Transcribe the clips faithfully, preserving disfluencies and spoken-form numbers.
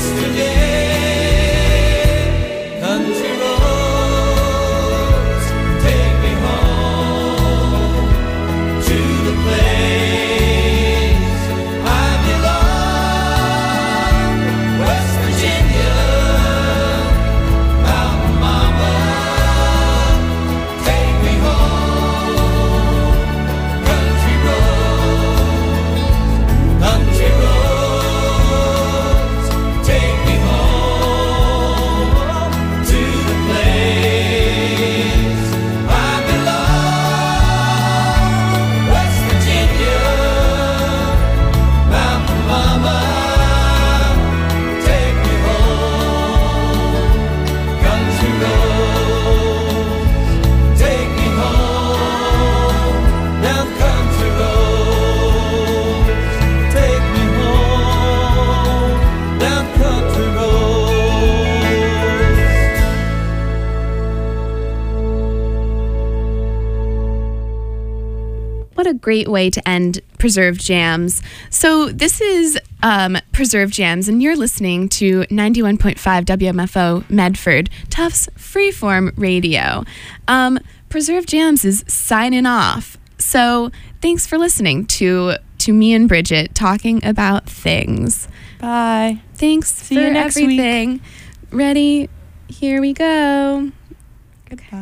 Great way to end Preserved Jams. So this is um, Preserved Jams, and you're listening to ninety-one point five W M F O Medford, Tufts Freeform Radio. Um, Preserved Jams is signing off. So thanks for listening to to me and Bridget talking about things. Bye. Thanks See for you next everything. Week. Ready? Here we go. Goodbye.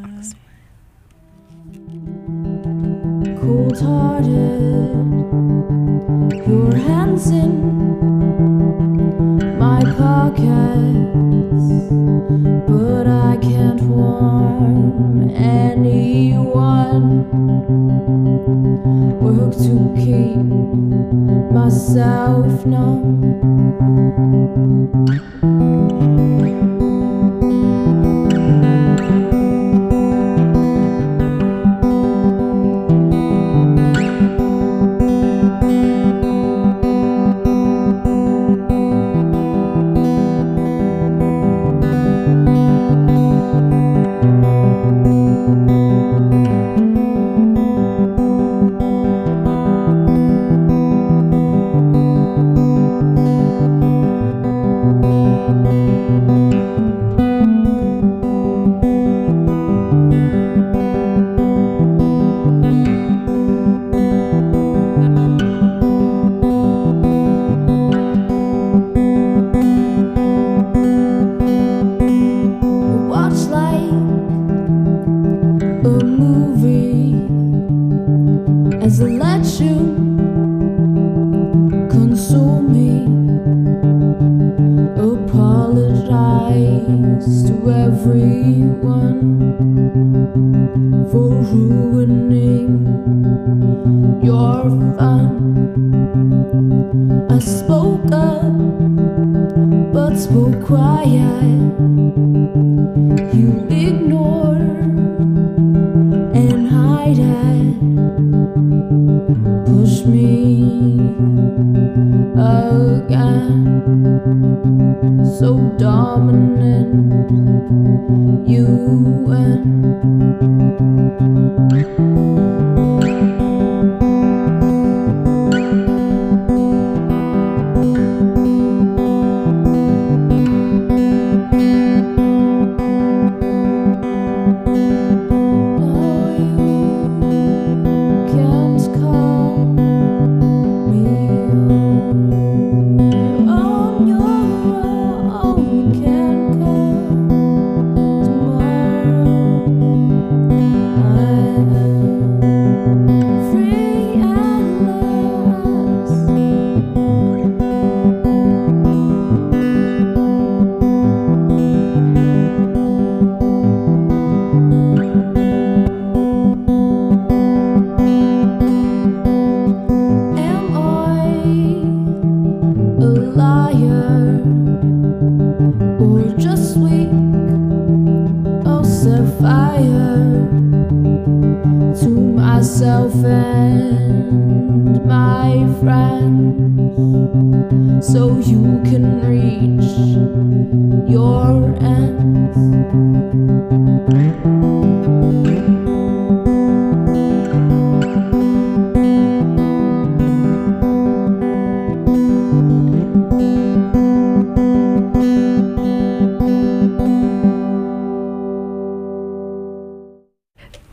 Cold-hearted, your hands in my pockets, but I can't warm anyone. Work to keep myself numb.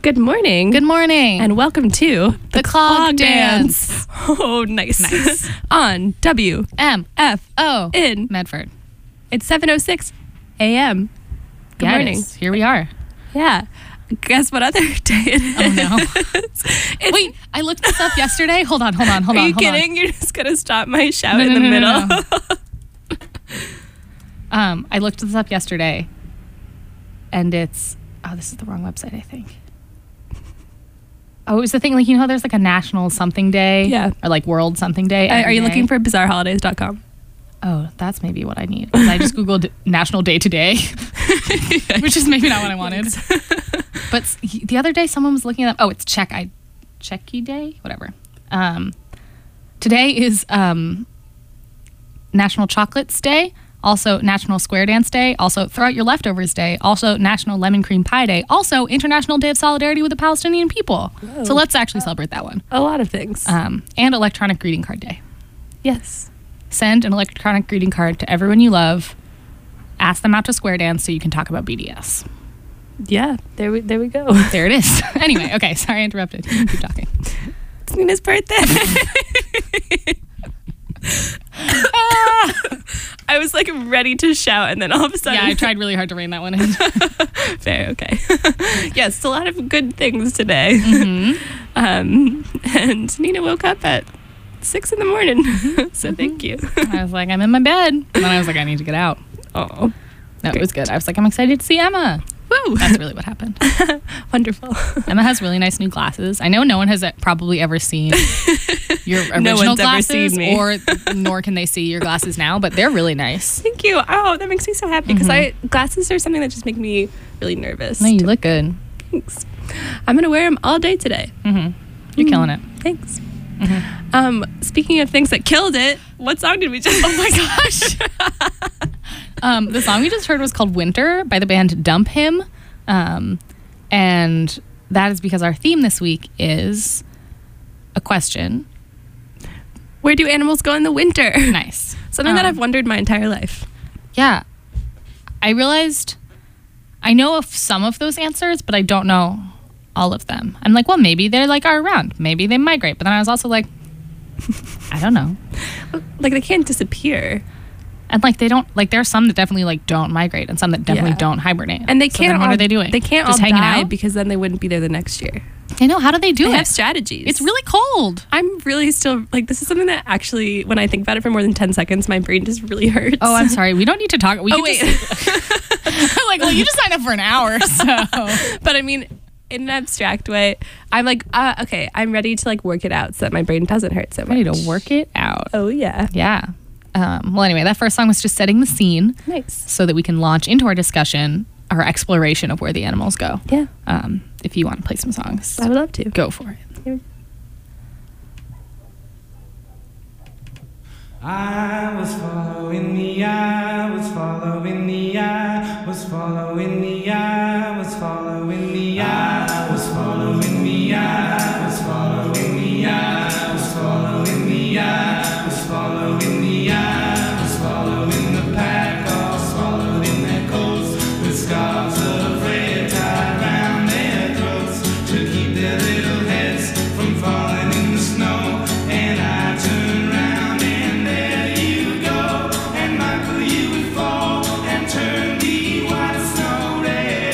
Good morning. Good morning. And welcome to The Clog Dance. Oh, nice. Nice. On W M F O in. Medford. It's seven oh six a.m. Good Yeah, it morning. is. Here we are. Yeah. Guess what other day it is? Oh no. It's- Wait, I looked this up yesterday. Hold on, hold on, hold Are on. you hold on. kidding? You're just going to stop my shout No, in no, the no, middle. no, no. Um, I looked this up yesterday, and it's oh, this is the wrong website, I think. Oh, it was the thing like you know how there's like a national something day, Yeah. or like world something day. Uh, Are every you day? looking for bizarre holidays dot com? Oh, that's maybe what I need. 'Cause I just googled National Day Today, which is maybe not what I wanted. But s- he- the other day, someone was looking at. Oh, it's Check I, Checky Day, whatever. Um, today is um, National Chocolates Day. Also, National Square Dance Day. Also, Throw Out Your Leftovers Day. Also, National Lemon Cream Pie Day. Also, International Day of Solidarity with the Palestinian People. So let's actually celebrate that one. A lot of things. Um, and Electronic Greeting Card Day. yes. Send an electronic greeting card to everyone you love. Ask them out to Square Dance so you can talk about B D S. Yeah. There we, there we go. There it is. Anyway, okay, sorry I interrupted. You can keep talking. It's Nina's birthday. I was like ready to shout, and then all of a sudden, Yeah, I tried really hard to rein that one in. Fair, okay. Yes, a lot of good things today. Mhm. Um, and Nina woke up at six in the morning, so thank you. I was like, I'm in my bed. And then I was like, I need to get out. Oh, No, it was good. I was like, I'm excited to see Emma. woo! That's really what happened. Wonderful. Emma has really nice new glasses. I know no one has probably ever seen your original No one's ever glasses, seen me. or nor can they see your glasses now, but they're really nice. Thank you. Oh, that makes me so happy because I glasses are something that just make me really nervous. No, you look good. Thanks. I'm gonna wear them all day today. hmm You're killing it. Thanks. Um, speaking of things that killed it, what song did we just? Oh my gosh! Um, the song we just heard was called Winter by the band Dump Him. Um, and that is because our theme this week is a question. Where do animals go in the winter? Nice. Something that Um, I've wondered my entire life. Yeah. I realized I know of some of those answers, but I don't know all of them. I'm like, well, maybe they're like are around. Maybe they migrate. But then I was also like, I don't know. Like they can't disappear, And like they don't like there are some that definitely like don't migrate and some that definitely Yeah. don't hibernate. and they So can't. then what all, are they doing? They can't Just all hanging die out? because then they wouldn't be there the next year. I know. How do they do They it? have strategies. It's really cold. I'm really still like this is something that actually, when I think about it for more than ten seconds, my brain just really hurts. Oh, I'm sorry. We don't need to talk. We Oh could wait, just, I'm like, well, you just signed up for an hour, so. but I mean, in an abstract way, I'm like, uh, okay, I'm ready to like work it out so that my brain doesn't hurt so much. Ready to work it out. Oh yeah, Yeah. Um, well, anyway, that first song was just setting the scene nice. so that we can launch into our discussion, our exploration of where the animals go. Yeah, Um, if you want to play some songs, I would love to. go for it. I was following the eye, was following the eye, was following the eye, was following the eye, was following the eye, was following the eye, was following the eye, was following the eye, was following the pack, all swallowed in their coats, with scarves of red tied round their throats to keep their little heads from falling in the snow. And I turned round and there you go, and Michael, you would fall and turn the white snow red.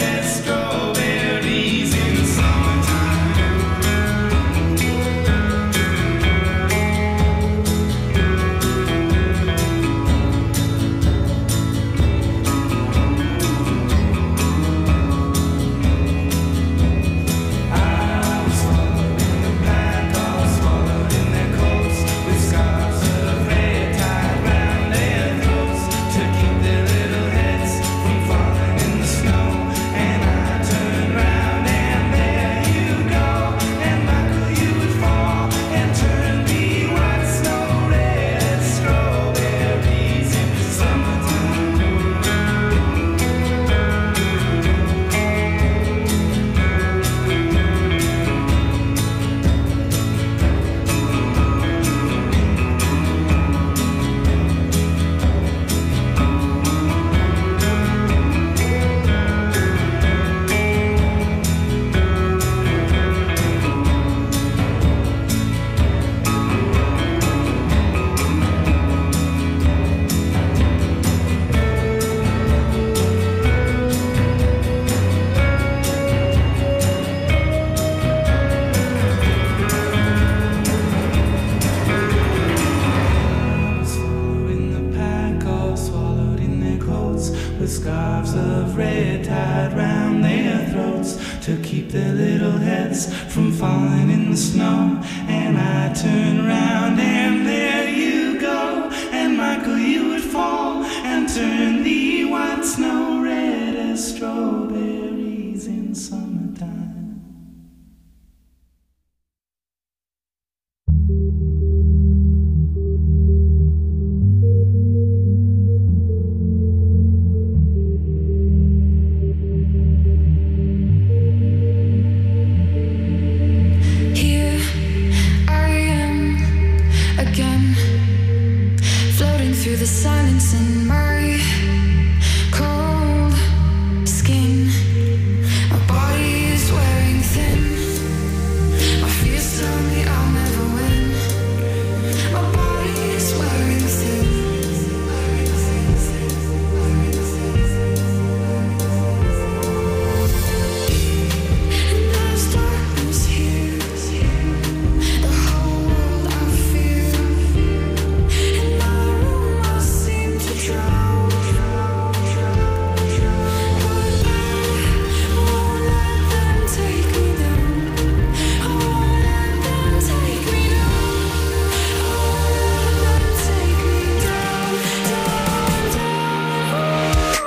scarves of red tied round their throats to keep their little heads from falling in the snow. And I turn round and there you go, and Michael, you would fall and turn the white snow red as strawberries in summertime. Through the silence in my cold skin, my body is wearing thin. My fears tell me I'll never win. My body is wearing thin. And there's darkness here, the whole world I fear. And I seem to drown, but I won't let them take me down. I won't let them take me down. I won't let them take me down, down, down.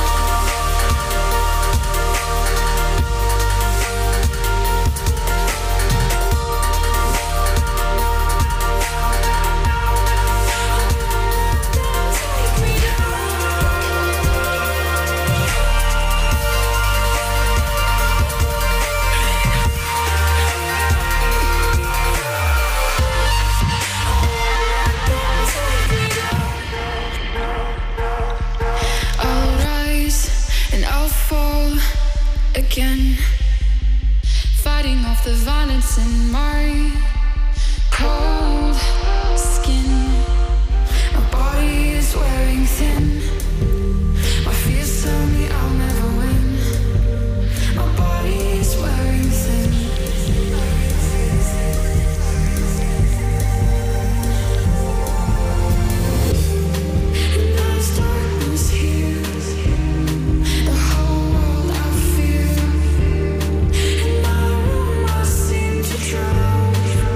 Take me I'll rise and I'll fall again, fighting off the violence in my cold skin. My body is wearing thin. My fears tell me I'll never win. My body is wearing thin. And there's darkness here, the whole world I fear. In my room I seem to drown,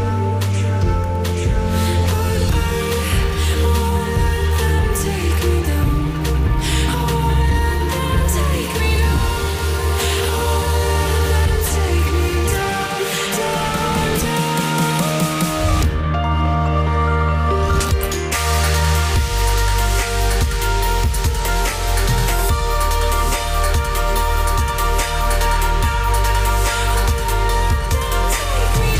but I won't let them take me down. I won't let them take me down. I won't let them take me down, down, down. Take me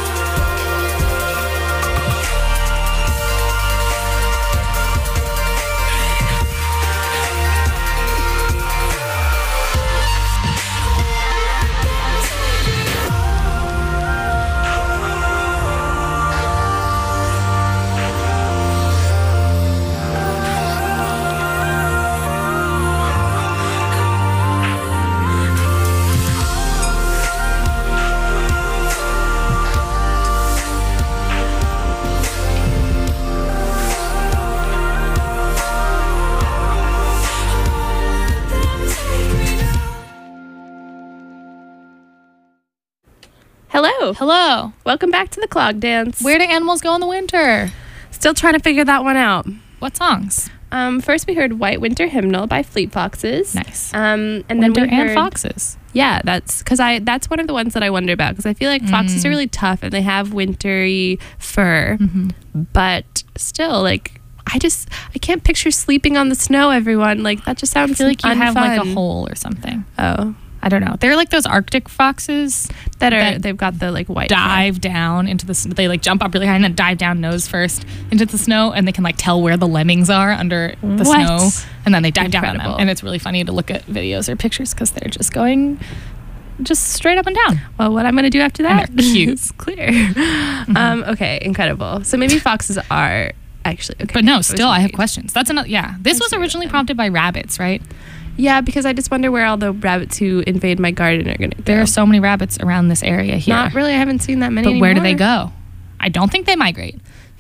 Hello. Hello. Welcome back to the Clog Dance. Where do animals go in the winter? Still trying to figure that one out. What songs? Um, first we heard White Winter Hymnal by Fleet Foxes. Nice. Um, and Winter then we heard, and foxes. Yeah, that's because I that's one of the ones that I wonder about because I feel like foxes Mm. are really tough and they have wintry fur, Mm-hmm. but still, like I just I can't picture sleeping on the snow. Everyone, like that just sounds I feel like you have like a unfun. hole or something. Oh, I don't know. They're like those Arctic foxes that are that they've got the like white fur. dive down into the snow. They like jump up really high and then dive down nose first into the snow, and they can like tell where the lemmings are under the What? snow, and then they dive down on Incredible. them. And it's really funny to look at videos or pictures because they're just going just straight up and down. Well, what I'm going to do after that And they're cute. is clear. Um, okay, incredible. So maybe foxes are actually okay. But no, was still, I have worried. questions. That's another. Yeah, this I was see what originally then. prompted by rabbits, right? Yeah, because I just wonder where all the rabbits who invade my garden are going to go. There are so many rabbits around this area here. Not really. I haven't seen that many. But where do they anymore. go? I don't think they migrate.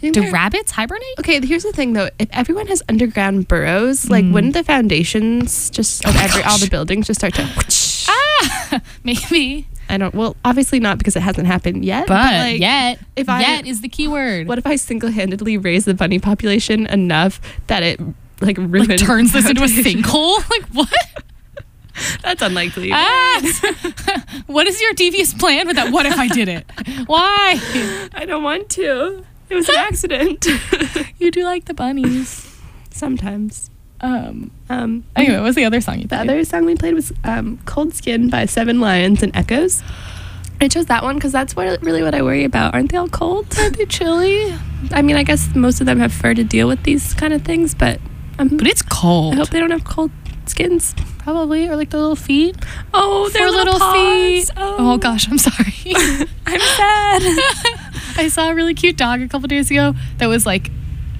think Do they're- rabbits hibernate? Okay, here's the thing though. If everyone has underground burrows, like Mm. wouldn't the foundations just of Oh my every all gosh. the buildings just start to? Ah, maybe. I don't. Well, obviously not because it hasn't happened yet. But, like, yet, if I- yet is the key word. what if I single-handedly raise the bunny population enough that it like ruins like turns this into a foundation? sinkhole? Like what? That's unlikely. Ah! What is your devious plan with that? What if I did it? Why? I don't want to. It was an accident. You do like the bunnies. Sometimes. Um. Um, Anyway, what was the other song you the played? other song we played was um, "Cold Skin" by Seven Lions and Echoes. I chose that one because that's what really what I worry about. Aren't they all cold? Aren't they chilly? I mean, I guess most of them have fur to deal with these kind of things, but um, But it's cold. I hope they don't have cold skins. Probably, or like the little feet. Oh, Four little paws. feet. Oh. Oh gosh, I'm sorry. I'm sad. I saw a really cute dog a couple days ago that was like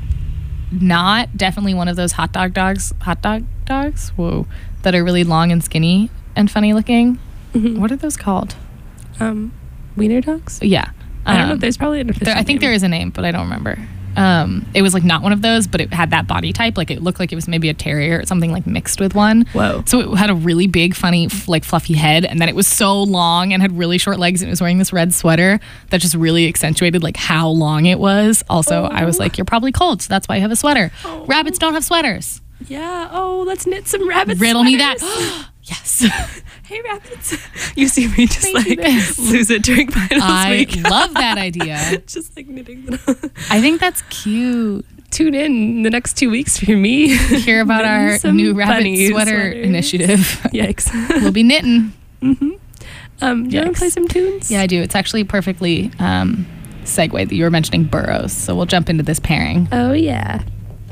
not definitely one of those hot dog dogs, hot dog dogs, whoa, that are really long and skinny and funny looking. Mhm. What are those called? Um, wiener dogs. Yeah. I don't know. Um, There's probably an official there, I think there name. is a name, but I don't remember. Um, it was like not one of those, but it had that body type. Like it looked like it was maybe a terrier or something like mixed with one. Whoa. So it had a really big, funny, f- like fluffy head, and then it was so long and had really short legs, and it was wearing this red sweater that just really accentuated like how long it was. Also, I was like, you're probably cold, so that's why you have a sweater. Oh. Rabbits don't have sweaters. Yeah. Oh, let's knit some rabbit Riddle me that. sweaters. Yes. Hey, rabbits. You see me just Thank you, like Liz. lose it during finals I week. love that idea. Just like knitting. I think that's cute. Tune in the next two weeks for me. Hear about Knitting our some new rabbit bunny sweater sweaters. initiative. Yikes. We'll be knitting. mm-hmm. Um, do you want Yikes. to play some tunes? Yeah, I do. It's actually perfectly um, segue that you were mentioning burrows. So we'll jump into this pairing. Oh, yeah.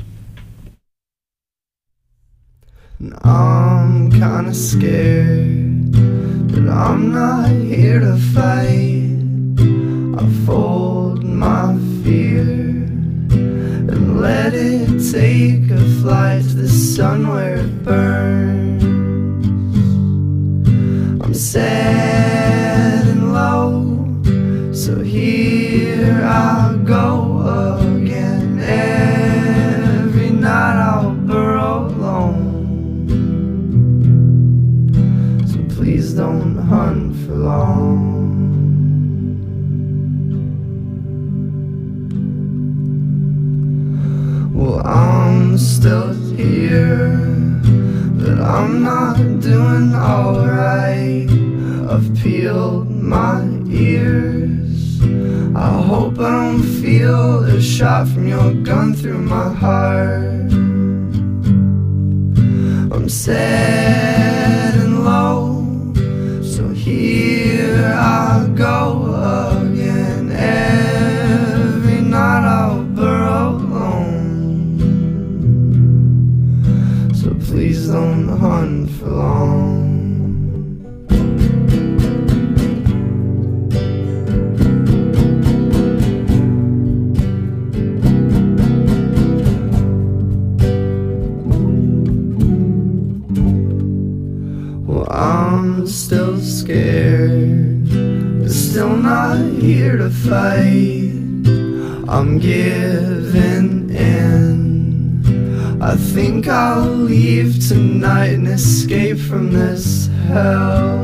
I'm kinda scared, but I'm not here to fight. I fold my fear and let it take a flight to the sun where it burns. I'm sad and low, so here I go again. Every night I'll burrow alone. Please don't hunt for long. Well, I'm still here, but I'm not doing alright. I've peeled my ears. I hope I don't feel a shot from your gun through my heart. I'm sad and low, so here I go again. Every night I'll burrow alone. So please don't hunt for long. Well, I'm still scared, but still not here to fight. I'm giving in. I think I'll leave tonight and escape from this hell.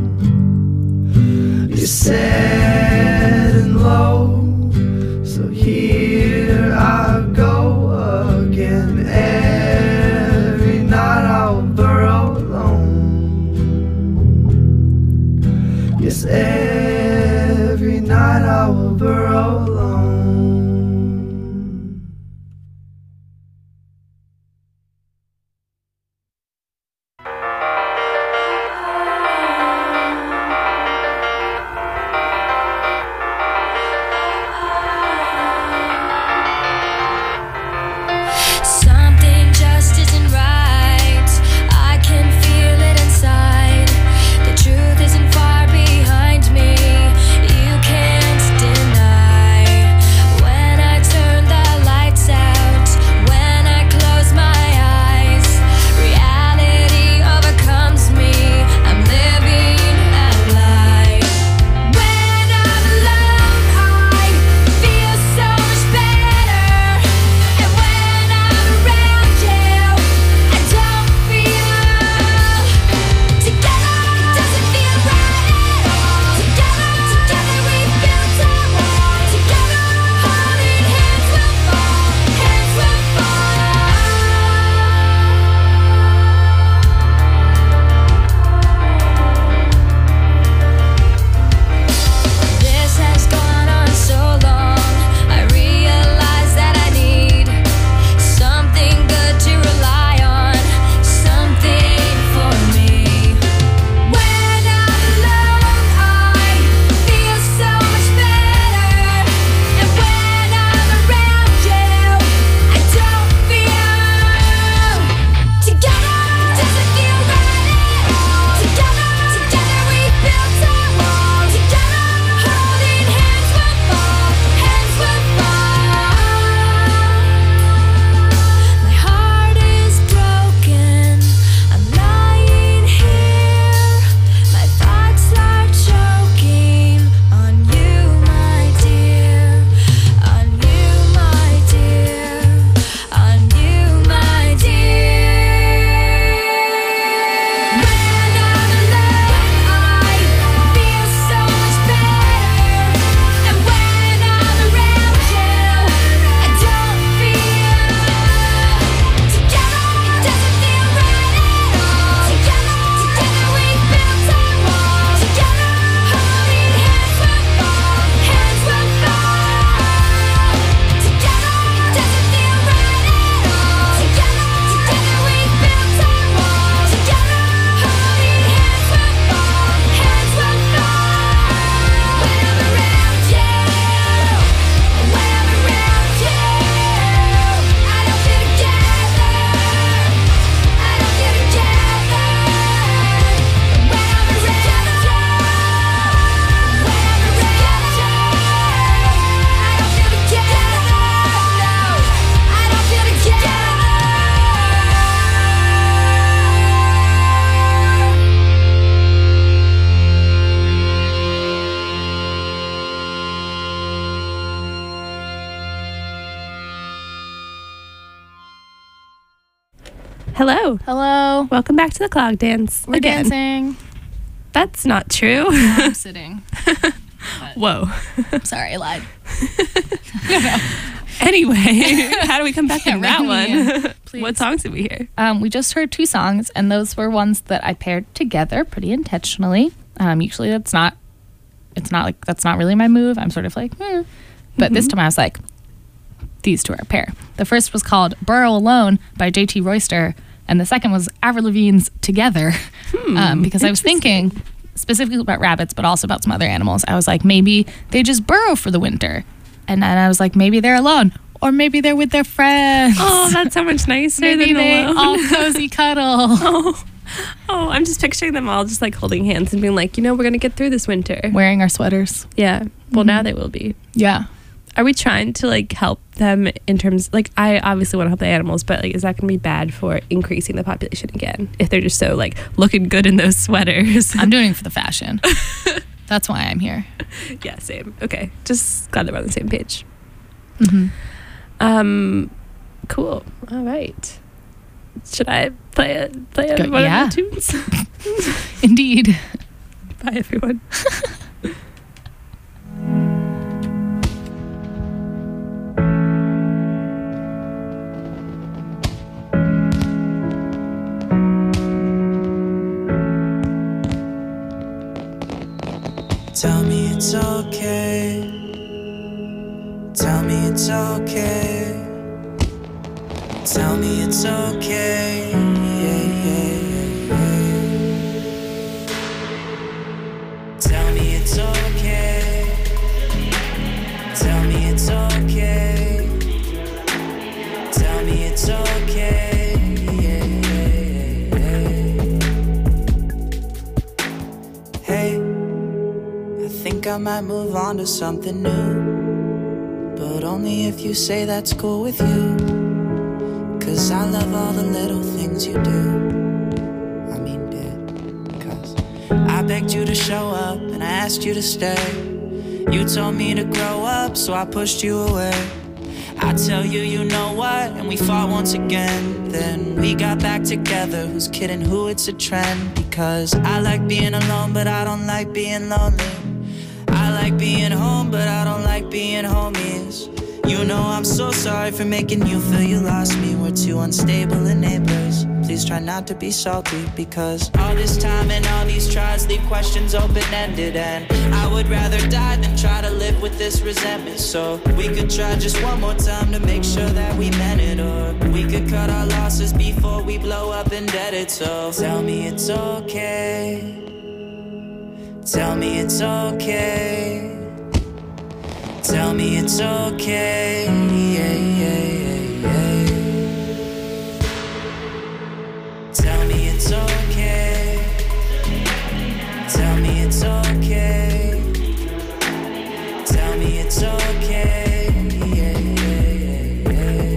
You're sad and low, so here I go again. Every night I'll burrow alone. Yes, every night I will burrow alone. Hello. Hello. Welcome back to the clog dance. We're again. dancing. That's not true. I'm sitting. Whoa. Sorry, I lied. Anyway, how do we come back Yeah, from that rein me one? in, please. What songs did we hear? Um, we just heard two songs, and those were ones that I paired together pretty intentionally. Um, usually, that's not. It's not like that's not really my move. I'm sort of like, hmm. But this time I was like, these two are a pair. The first was called "Burrow Alone" by J T Royster, and the second was Avril Lavigne's "Together," um, because I was thinking specifically about rabbits, but also about some other animals. I was like, maybe they just burrow for the winter, and then I was like, maybe they're alone, or maybe they're with their friends. Oh, that's so much nicer maybe than they alone. all cozy cuddle. Oh. Oh, I'm just picturing them all just like holding hands and being like, you know, we're gonna get through this winter. Wearing our sweaters. Yeah. Well, now they will be. Yeah. Are we trying to like help them in terms like I obviously want to help the animals, but like is that going to be bad for increasing the population again if they're just so like looking good in those sweaters? I'm doing it for the fashion. That's why I'm here. Yeah, same. Okay, just glad that we're on the same page. Mm-hmm. Um, cool. All right. Should I play it? Play it Go- one yeah. of the tunes? Indeed. Bye, everyone. Tell me it's okay. Tell me it's okay. Tell me it's okay. Yeah, yeah, yeah, yeah. Tell me it's okay. Tell me it's okay. Tell me it's okay. Yeah, yeah, yeah. Hey, I think I might move on to something new, but only if you say that's cool with you. Cause I love all the little things you do. I mean did. Cause I begged you to show up and I asked you to stay. You told me to grow up, so I pushed you away. I tell you, you know what, and we fought once again. Then we got back together, who's kidding, who, it's a trend. Because I like being alone, but I don't like being lonely. I like being home, but I don't like being homies. You know I'm so sorry for making you feel you lost me. We're two unstable enablers. Please try not to be salty, because all this time and all these tries leave questions open-ended. And I would rather die than try to live with this resentment. So we could try just one more time to make sure that we meant it. Or we could cut our losses before we blow up indebted. So tell me it's okay. Tell me it's okay. Tell me it's okay. Yeah, yeah, yeah, yeah. Tell me it's okay. Tell me it's okay. Tell me it's okay. Yeah, yeah,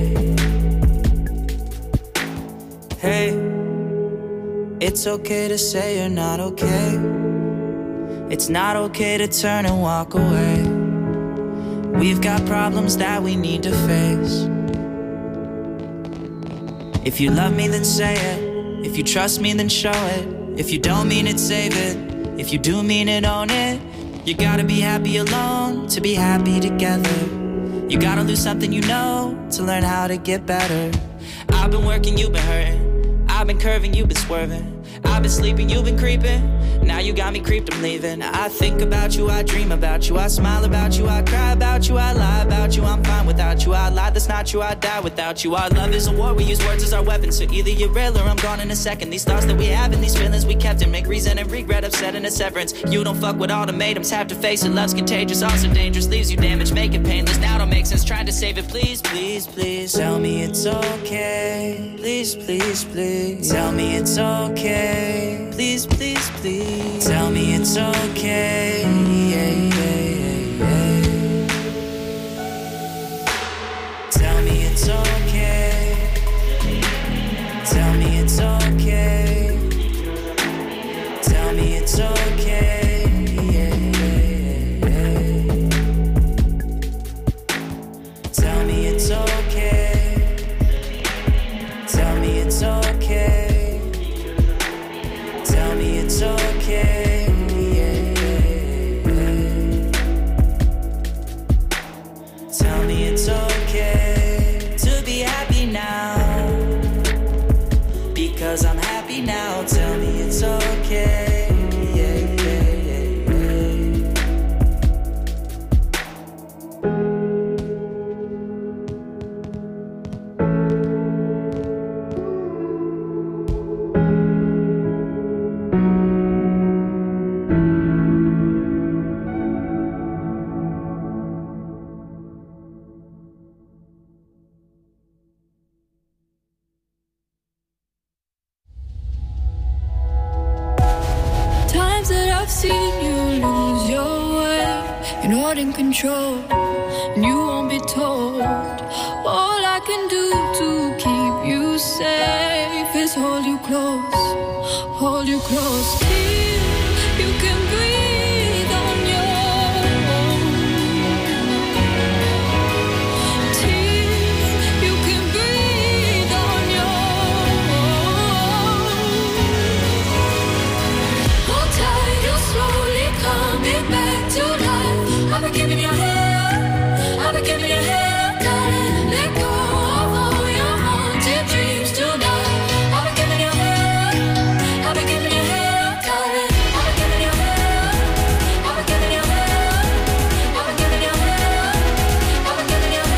yeah, yeah. Hey, it's okay to say you're not okay. It's not okay to turn and walk away. We've got problems that we need to face. If you love me, then say it. If you trust me, then show it. If you don't mean it, save it. If you do mean it, own it. You gotta be happy alone to be happy together. You gotta lose something you know to learn how to get better. I've been working, you've been hurting. I've been curving, you've been swerving. I've been sleeping, you've been creeping. Now you got me creeped, I'm leaving. I think about you, I dream about you. I smile about you, I cry about you. I lie about you, I'm fine without you. I lie, that's not true, I die without you. Our love is a war, we use words as our weapons. So either you're real or I'm gone in a second. These thoughts that we have and these feelings we kept in make reason and regret upsetting a severance. You don't fuck with ultimatums, have to face it. Love's contagious, also dangerous. Leaves you damaged, make it painless. Now don't make sense, trying to save it. Please, please, please tell me it's okay. Please, please, please tell me it's okay. Please, please, please tell me it's okay. Yeah, yeah, yeah, yeah. Tell me it's okay. Tell me it's okay. Tell me it's okay. Yeah, yeah, yeah. Tell me it's okay. Tell me it's it's okay. Tell me it's okay. Yeah. Tell me it's okay to be happy now. Because I'm happy now. Tell me it's okay. Yeah, yeah, yeah, yeah. Times that I've seen you lose your way, you're not in control, and you won't be told. All I can do to keep you safe is hold you close, hold you close. Till you can breathe on your own. Till you can breathe on your own. Hold tight, you're slowly coming back to life. I've been giving you hell, I've been giving you hell. Gotta let go of all your haunted dreams tonight. I've been giving you hell, I've been giving you hell. Gotta, I've been giving you hell, I've been giving you hell, I've been giving you hell, I've been giving you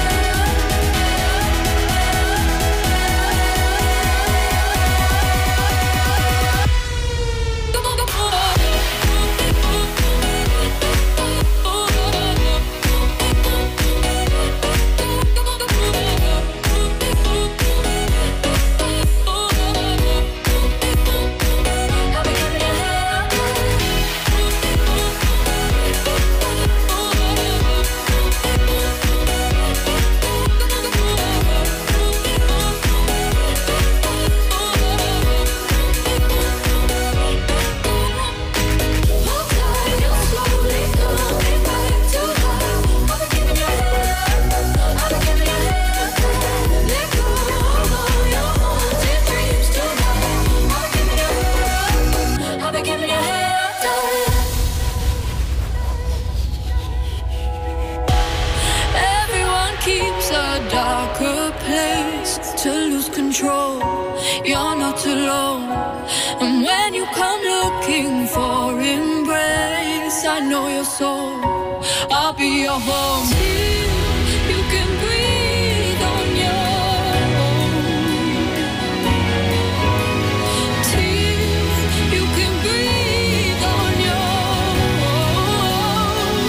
control. You're not alone. And when you come looking for embrace, I know your soul. I'll be your home. Till you can breathe on your own. Till you can breathe on your own.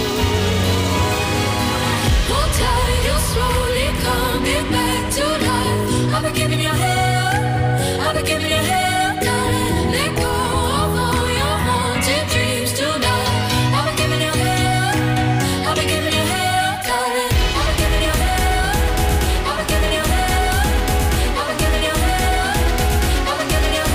Hold tight, you're slowly coming back to life. I've been giving you hell, I've been giving you hell. Gotta let go of all your haunted dreams tonight. I've been giving you hell, I've been giving you hell. Gotta, I've been giving you hell, I've been giving you hell, I've been giving you hell, I've been giving you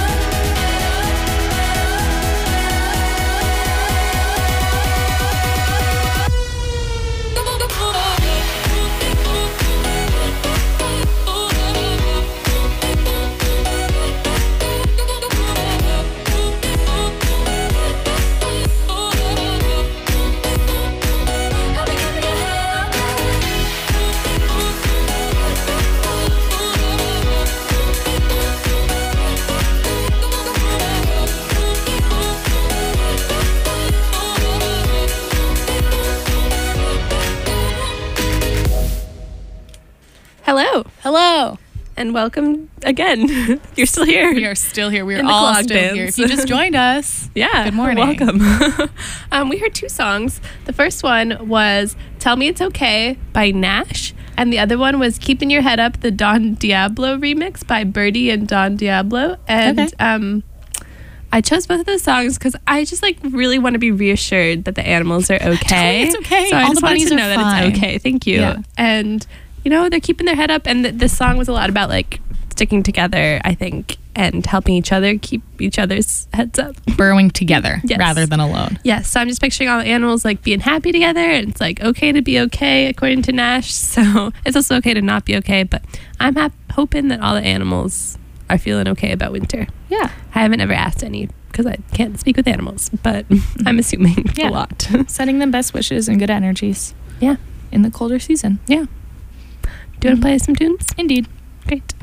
Hello. Hello. And welcome again. You're still here. We are still here. We are In the all clog still dance. here. If you just joined us, Yeah. Good morning. Welcome. um, we heard two songs. The first one was Tell Me It's Okay by Nash. And the other one was Keeping Your Head Up, the Don Diablo remix by Birdie and Don Diablo. And Okay. um, I chose both of those songs because I just like really want to be reassured that the animals are okay. It's okay. So I All just the wanted bunnies to are know that fine. it's okay. Thank you. Yeah. And you know, they're keeping their head up, and th- this song was a lot about like sticking together, I think, and helping each other keep each other's heads up. burrowing together Yes. rather than alone. Yes, so I'm just picturing all the animals like being happy together, and it's like okay to be okay according to Nash. So it's also okay to not be okay, but I'm hap- hoping that all the animals are feeling okay about winter. Yeah. I haven't ever asked any because I can't speak with animals, but I'm assuming Yeah. a lot. Sending them best wishes and good energies Yeah. in the colder season. Yeah. Do you want to play some tunes? Indeed. Great.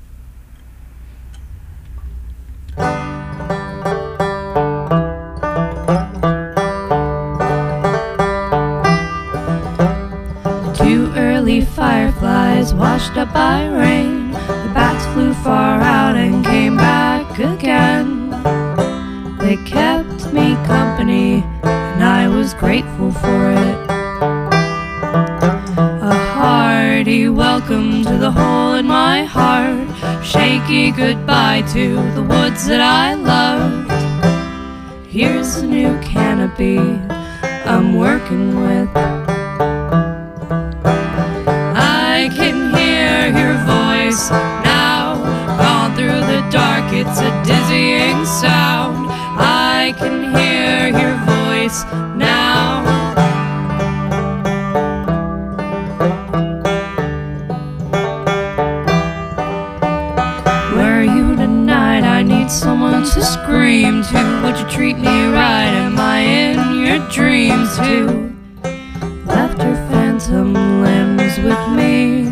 Two early fireflies washed up by rain. The bats flew far out and came back again. They kept me company, and I was grateful for it. A hearty welcome to the hole in my heart. Shaky goodbye to the woods that I loved. Here's a new canopy I'm working with. I can hear your voice now. Gone through the dark, it's a dizzying sound. I can hear your voice now. Where are you tonight? I need someone to scream to. Would you treat me right? Am I in your dreams too? Left your phantom limbs with me.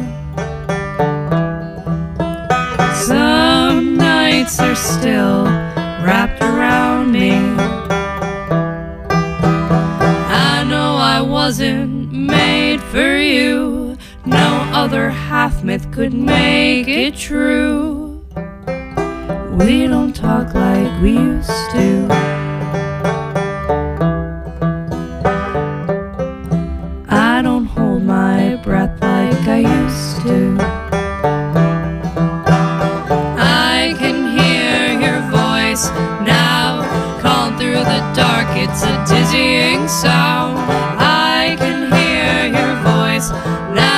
Some nights are still wrapped around me. I know I wasn't made for you. No other half myth could make it true. We don't talk like we used to. I don't hold my breath like I used to. I can hear your voice now. Calling through the dark, it's a dizzying sound. I can hear your voice now.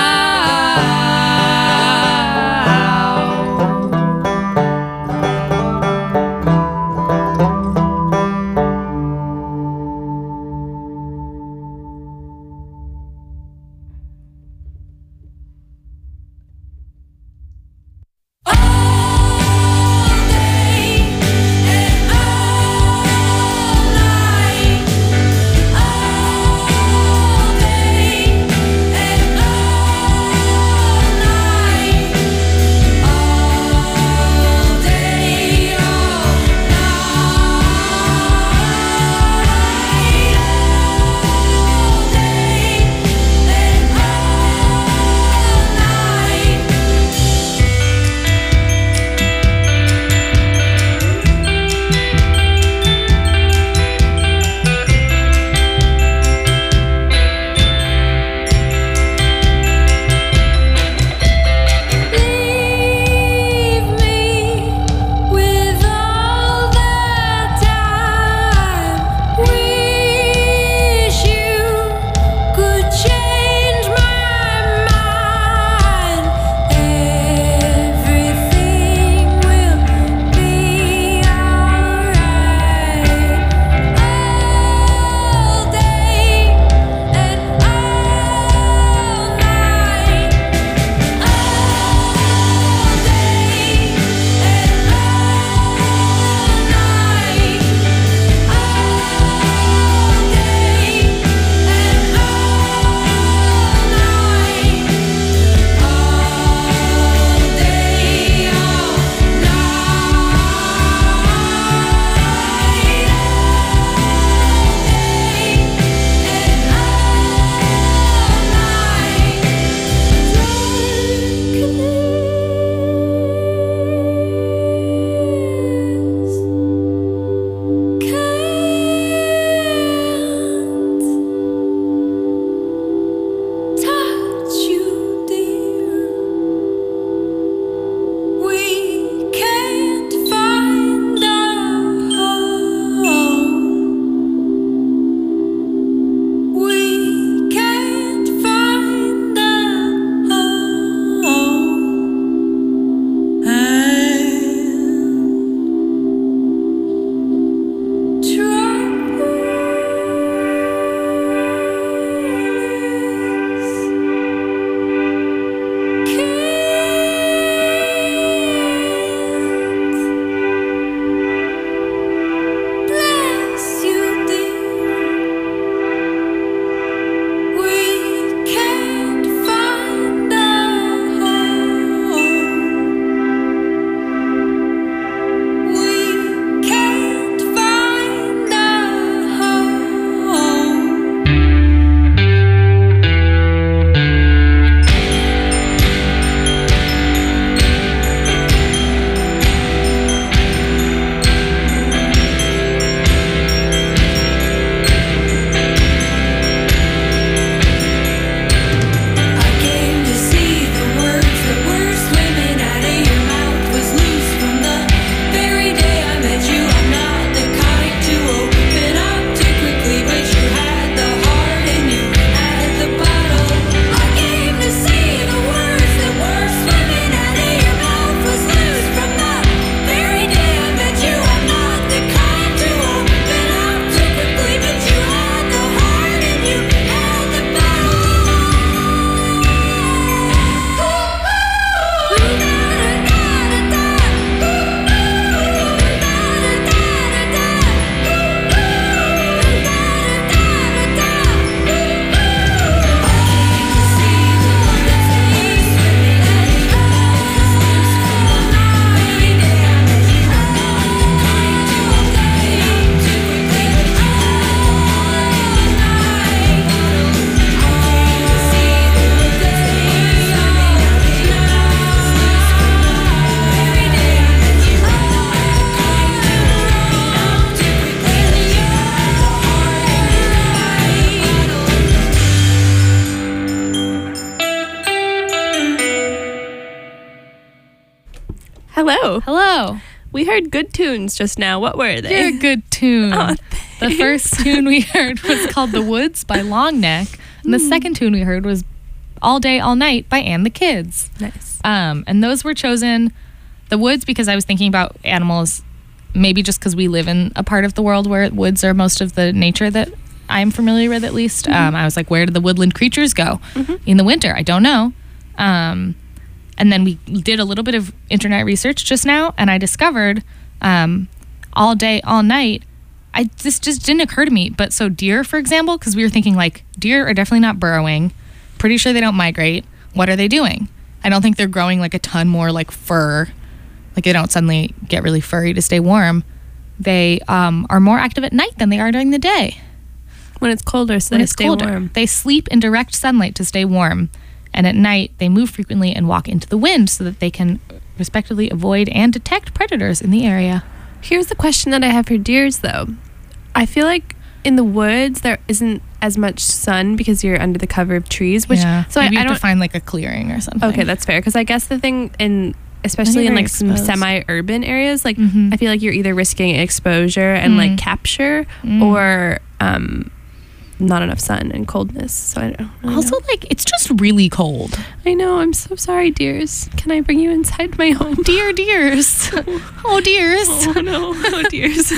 Hello. Hello. We heard good tunes just now. What were they? You're a good tune. Oh, the first tune we heard was called The Woods by Long Neck. And the second tune we heard was All Day, All Night by And the Kids. Nice. Um, and those were chosen, The Woods, because I was thinking about animals, maybe just because we live in a part of the world where woods are most of the nature that I'm familiar with, at least. Mm-hmm. Um, I was like, where did the woodland creatures go mm-hmm. in the winter? I don't know. Um, and then we did a little bit of internet research just now, and I discovered um, All Day, All Night. I this just didn't occur to me. But so deer, for example, because we were thinking like deer are definitely not burrowing. Pretty sure they don't migrate. What are they doing? I don't think they're growing like a ton more like fur. Like they don't suddenly get really furry to stay warm. They um, are more active at night than they are during the day. When it's colder, so when they it's stay colder. warm. They sleep in direct sunlight to stay warm. And at night, they move frequently and walk into the wind so that they can respectively avoid and detect predators in the area. Here's the question that I have for deers, though. I feel like in the woods, there isn't as much sun because you're under the cover of trees. Which yeah. so Maybe I, you I have don't to find like a clearing or something. Okay, that's fair. Because I guess the thing in especially in like some exposed. semi-urban areas, like Mhm. I feel like you're either risking exposure and Mm. like capture Mm. or um not enough sun and coldness. So I don't really Also, know. like, it's just really cold. I know. I'm so sorry, deers. Can I bring you inside my home? Dear deers. Oh, deers. Oh no, oh dears.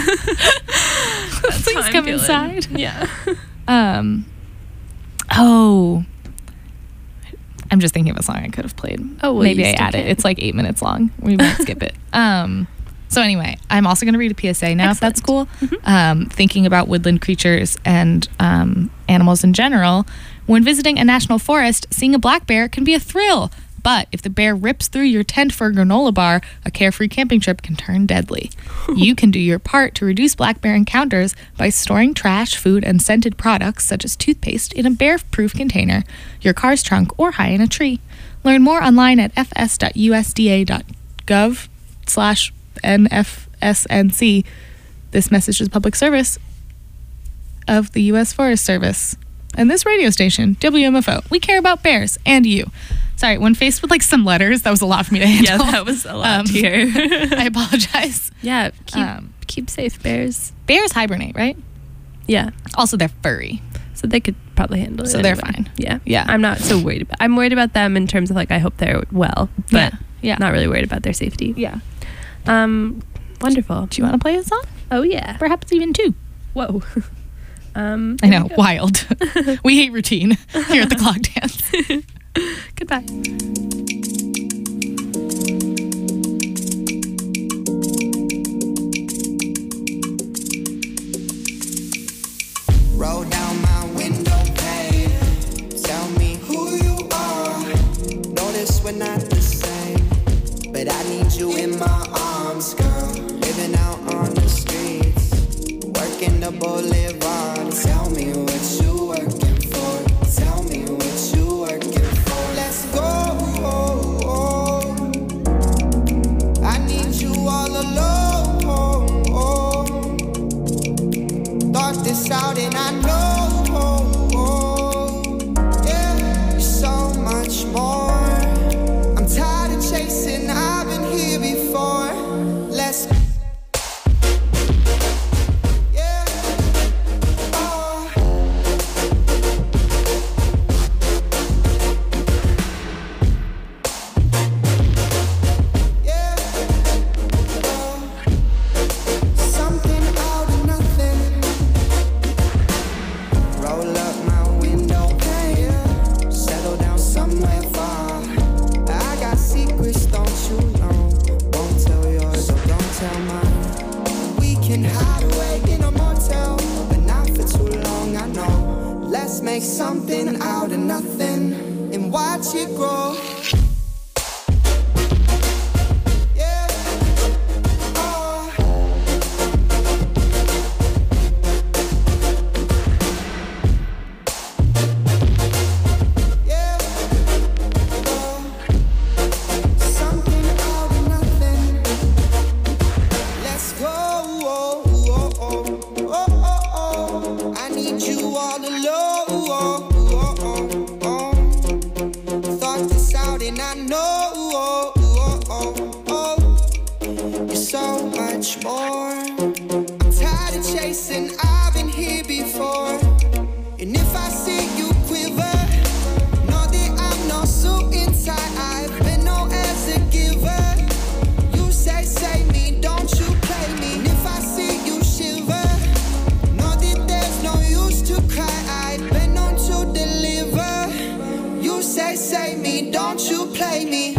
Please how I'm come feeling. inside. Yeah. Um. Oh. I'm just thinking of a song I could have played. Oh, well, maybe you I still add it. can. It's like eight minutes long. We might skip it. Um. So anyway, I'm also going to read a P S A now, if that's cool. Mm-hmm. Um, thinking about woodland creatures and um, animals in general, when visiting a national forest, seeing a black bear can be a thrill. But if the bear rips through your tent for a granola bar, a carefree camping trip can turn deadly. You can do your part to reduce black bear encounters by storing trash, food, and scented products such as toothpaste in a bear-proof container, your car's trunk, or high in a tree. Learn more online at fs.usda.gov slash N F S N C. This message is public service of the U S Forest Service and this radio station, W M F O. We care about bears and you. Sorry, when faced with like some letters, that was a lot for me to handle. Yeah, that was a lot Um, to hear. I apologize. Yeah, keep Um, keep safe, bears. Bears hibernate, right? Yeah, Also, they're furry. so they could probably handle it. So they're anyway. fine. Yeah, Yeah. I'm not so worried about. I'm worried about them in terms of like I hope they're well, but Yeah, yeah. not really worried about their safety. Yeah. Um, wonderful. Do you want to play a song? Oh yeah. Perhaps even two. Whoa. um, I here know, we go. wild. We hate routine here at the Clog Dance. Goodbye. Roll down my window pane. Tell me who you are. Notice we're not the same, but I need you in my arms, girl. Living out on the streets, working the boulevard. Tell me what you working for. Tell me what you working for. Let's go. I need you all alone. Thought this out and I know, yeah, you're so much more. I'm tired of chasing, I've been here before. Let's yeah, oh. Yeah, oh. Something out of nothing. Roll up my window pane, settle down somewhere far. I got secrets, don't you know? Won't tell yours, so don't tell mine. We can hide away in a motel, but not for too long, I know. Let's make something out of nothing and watch it grow. Yeah, oh. Yeah, oh. Something out of nothing. Let's go. Oh, oh, oh, oh, oh, oh. I need you all alone. Oh, oh, oh, oh. Thought this out and I so much more. I'm tired of chasing, I've been here before. And if I see you quiver, know that I'm not suit and tie. I've been known as a giver. You say, say me, don't you play me. And if I see you shiver, know that there's no use to cry. I've been known to deliver. You say, say me, don't you play me.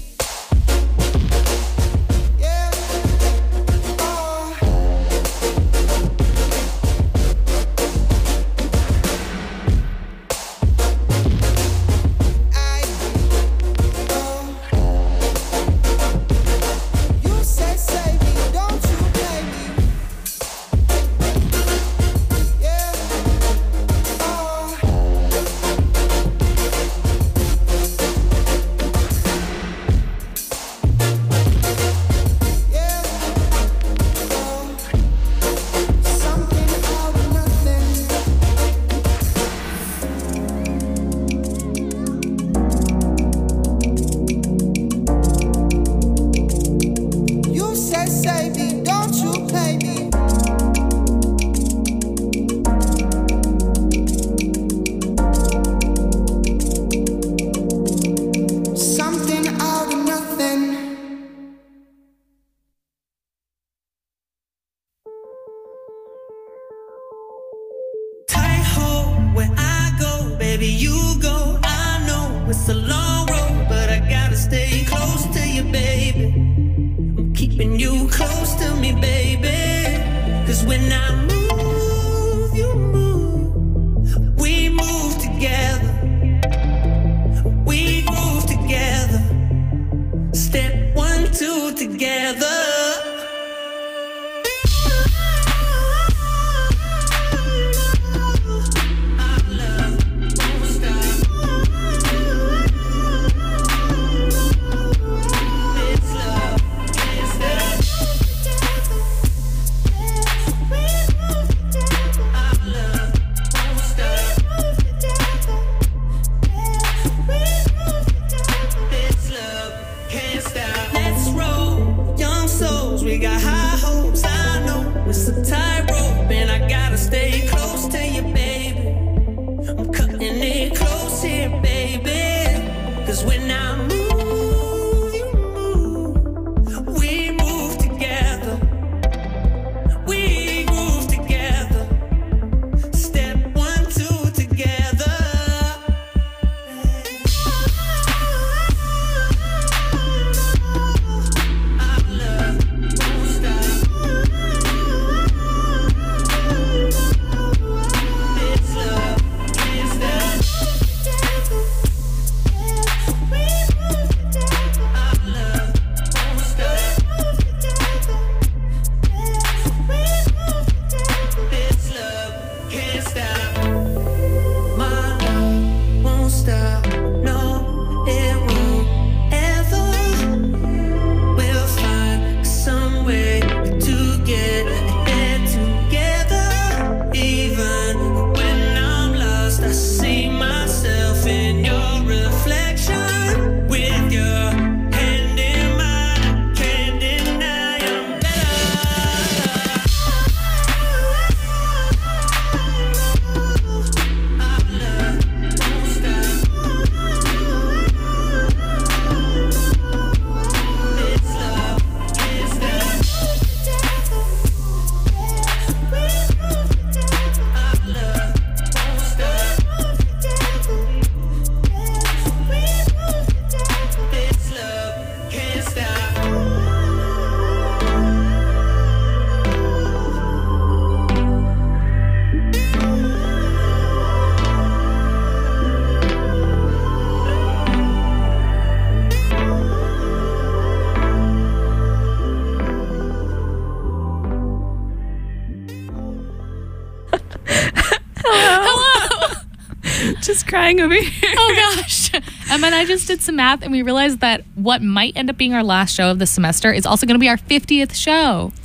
Just crying over here. Oh gosh. Emma and I just did some math and we realized that what might end up being our last show of the semester is also going to be our fiftieth show.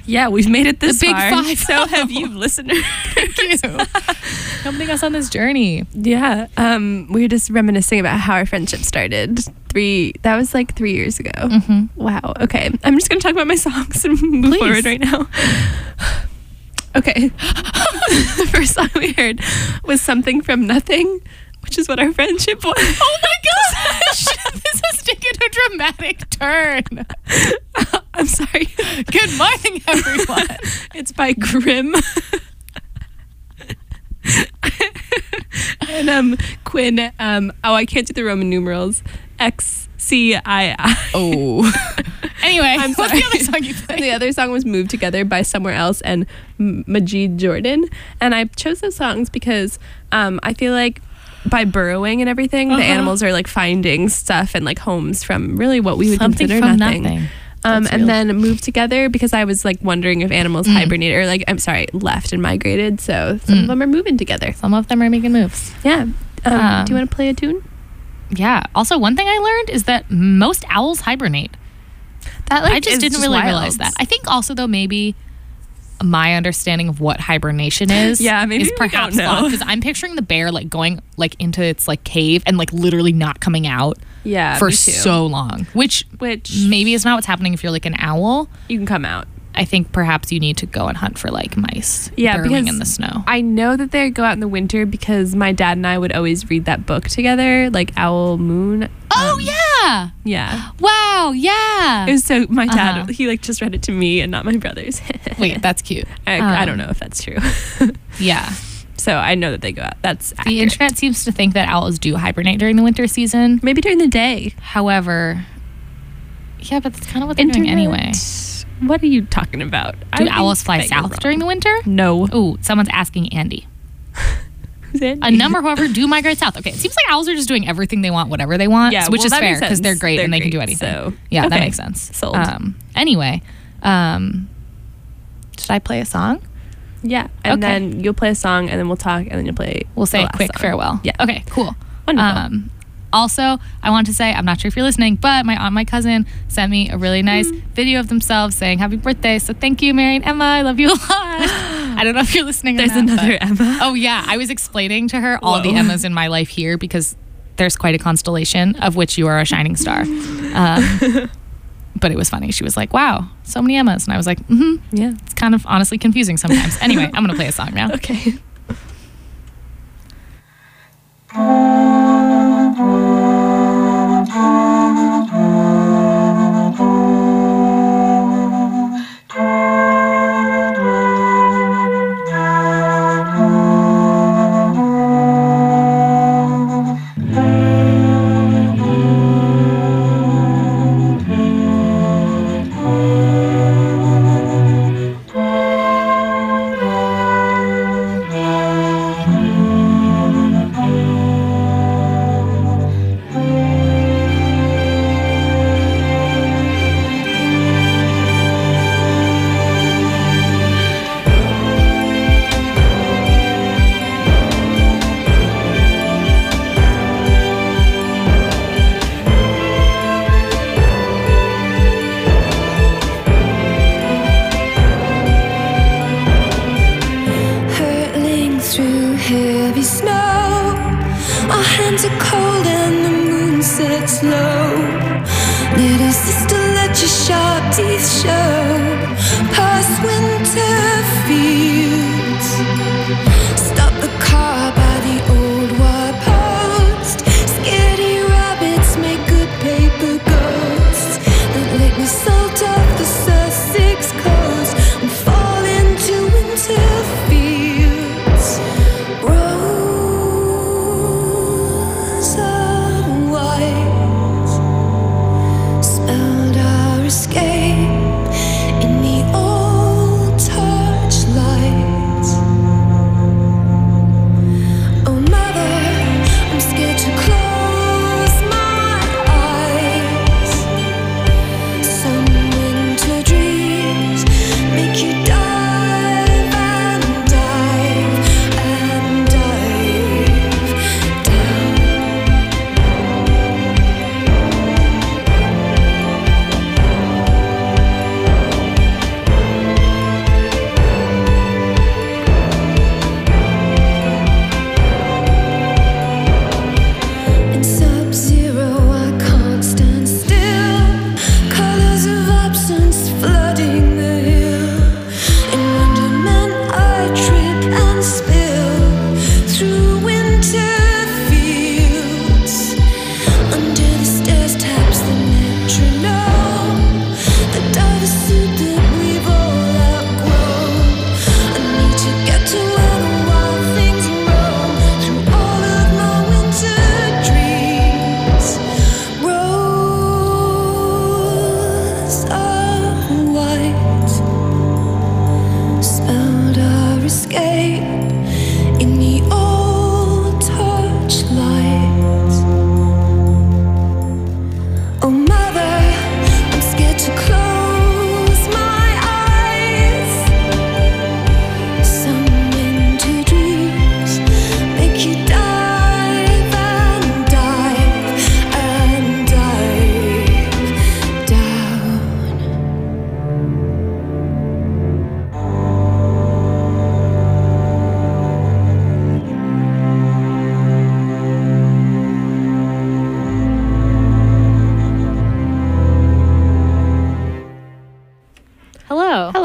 Yeah, we've made it this The big far. five. So have you, listeners. Thank you. Helping us on this journey. Yeah. Um, we were just reminiscing about how our friendship started. Three, that was like three years ago. Mm-hmm. Wow. Okay. I'm just going to talk about my songs and move Please. forward right now. Okay. The first song we heard was Something from Nothing, which is what our friendship was. Oh my gosh! This has taken a dramatic turn. I'm sorry. Good morning, everyone. It's by Grimm. And um Quinn, um oh I can't do the Roman numerals. X C I I. Oh. Anyway, I'm what's sorry. the other song you And played? the other song was Moved Together by Somewhere Else and M- Majid Jordan. And I chose those songs because um I feel like by burrowing and everything, Uh-huh. the animals are like finding stuff and like homes from really what we would Something consider from nothing. nothing. Um, That's and real. then Moved Together because I was like wondering if animals Mm. hibernate or like I'm sorry, left and migrated. So some of Mm. them are moving together. Some of them are making moves. Yeah. Um, Um, do you want to play a tune? Yeah. Also, one thing I learned is that most owls hibernate. That I just didn't really realize that. I think also though maybe my understanding of what hibernation is Yeah, maybe is we don't perhaps know. because I'm picturing the bear like going like into its like cave and like literally not coming out yeah, for me too. so long, which Which maybe is not what's happening if you're like an owl. you can come out. I think perhaps you need to go and hunt for like mice Yeah, burrowing because in the snow. I know that they go out in the winter because my dad and I would always read that book together, like Owl Moon. Oh Um, yeah! yeah. Wow, yeah. It was so my dad Uh-huh. he like just read it to me and not my brothers. Wait, that's cute. I, I don't Um, know if that's true. Yeah. So I know that they go out. That's The accurate. internet seems to think that owls do hibernate during the winter season. Maybe during the day. However, yeah, but that's kind of what they're doing anyway. What are you talking about? I Do think owls fly that you're south wrong. during the winter? No. Ooh, someone's asking Andy. Who's in? A number, however, do migrate south. Okay, it seems like owls are just doing everything they want, whatever they want, Yeah, which well, is that fair makes because they're sense. great They're and they can do great, anything. so- Yeah, that okay. makes sense. Sold. Um, anyway, um, should I play a song? Yeah. And Okay. then you'll play a song and then we'll talk and then you'll play We'll say the a last quick song. farewell. Yeah. Okay, cool. Wonderful. Um, also, I want to say, I'm not sure if you're listening, but my aunt and my cousin sent me a really nice video of themselves saying happy birthday. So thank you, Mary and Emma. I love you a lot. I don't know if you're listening or There's not, another but- Emma. Oh, yeah. I was explaining to her all the Whoa. Emmas in my life here because there's quite a constellation of which you are a shining star. Um, but it was funny. She was like, wow, so many Emmas. And I was like, mm-hmm. Yeah. It's kind of honestly confusing sometimes. Anyway, I'm going to play a song now. Okay. hurtling through heavy snow. Our hands are cold and the moon sets low. Little sister, let your sharp teeth show. Past winter fields. Stop the car by the old war post. Scaredy rabbits make good paper ghosts that lick the salt off the Sussex coast and fall into winter fields. Rows of white spelled our escape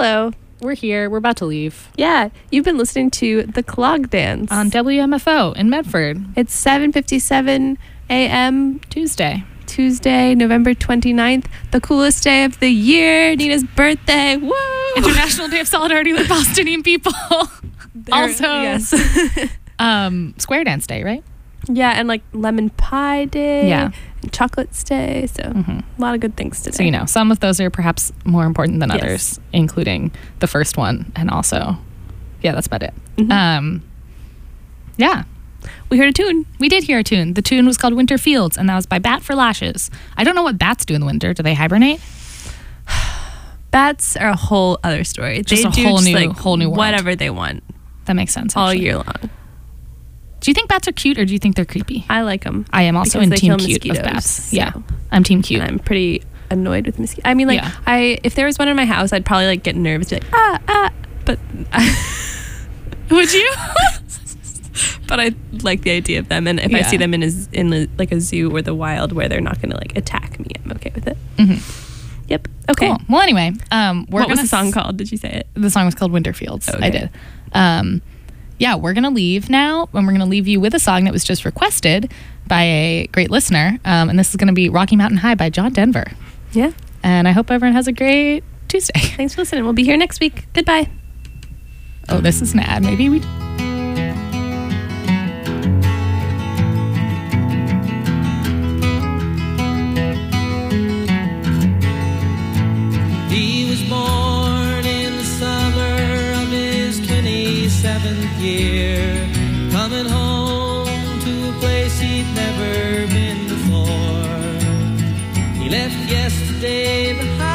Hello. We're here. We're about to leave. Yeah, you've been listening to The Clog Dance On W M F O in Medford. It's seven fifty-seven a.m. Tuesday. Tuesday, November twenty-ninth, the coolest day of the year, Nina's birthday. Woo! International Day of Solidarity with Bostonian people. Also, yes. um, Square Dance Day, right? Yeah, and like lemon pie day. Yeah. And chocolates day. So Mhm. a lot of good things today. So, you know, some of those are perhaps more important than Yes. others, including the first one. And also, yeah, that's about it. Mhm. Um, yeah. We heard a tune. We did hear a tune. The tune was called Winter Fields, and that was by Bat for Lashes. I don't know what bats do in the winter. Do they hibernate? Bats are a whole other story. Just they a do whole just new- like whole new world. whatever they want That makes sense. all actually. year long. Do you think bats are cute, or do you think they're creepy? I like them. I am also because in they team kill cute of mosquitoes, bats. so- Yeah, I'm team cute. And I'm pretty annoyed with mosquitoes. I mean, like, Yeah. I if there was one in my house, I'd probably like get nervous, be like, ah, ah. But Would you? but I like the idea of them, and if I Yeah. see them in a z- in a, like a zoo or the wild where they're not going to like attack me, I'm okay with it. Mhm. Yep. Okay. Cool. Well, anyway, um, we're What was gonna the song s- called? Did you say it? The song was called Winter Fields. Okay. I did. Um, yeah, we're gonna leave now, and we're gonna leave you with a song that was just requested by a great listener, um, and this is gonna be "Rocky Mountain High" by John Denver. Yeah. And I hope everyone has a great Tuesday. Thanks for listening. We'll be here next week. Goodbye. Oh, this is an ad. Maybe we. He was born in the summer of his twenty-seventh year, coming home to a place he'd never been before. He left yesterday behind.